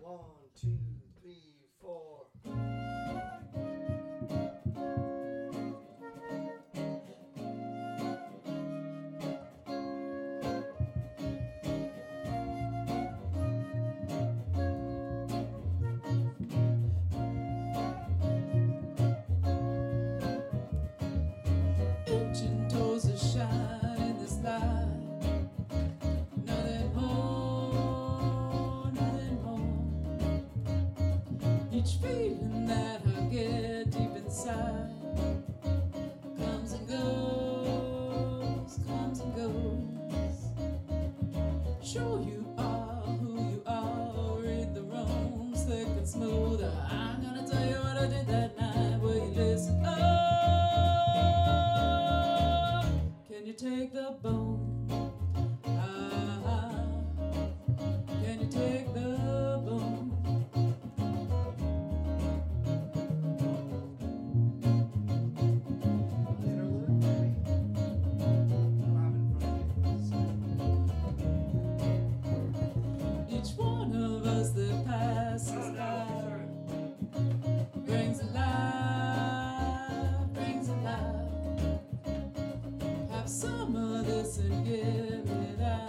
1, 2, 3, 4. Engine doors are shine in this light. Nothing more, nothing more. Each feeling that I get deep inside comes and goes, comes and goes. Sure you are who you are, read the room slick and smooth. I'm gonna tell you what I did that night. Will you listen? Oh, can you take the bone? Can you take the bone? Interlude, maybe? I'm having fun. Each one of us that passes by brings alive, brings alive. Have some of this and give it out.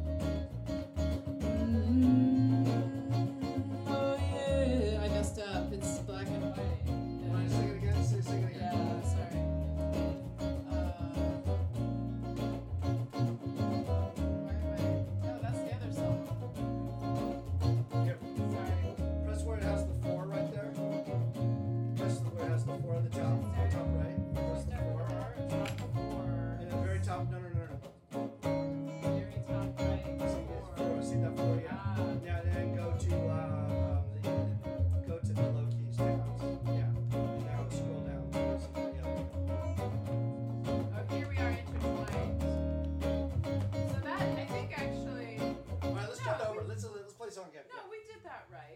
Oh yeah, I messed up. It's black and white. Want to sing it again? Sing it again. Yeah, sorry. Where am I? Oh, that's the other song. Here, Sorry. press where it has the 4 right there. Press where it has the 4 on the top right. Press the 4. And the very top, no. Very top right. See that 4, yeah. Yeah, then go to the low keys down. Yeah. And now scroll down. Yeah. Oh, here we are intertwined. So that, I think actually, All right, let's start over. Let's play a song again. no, we did that right.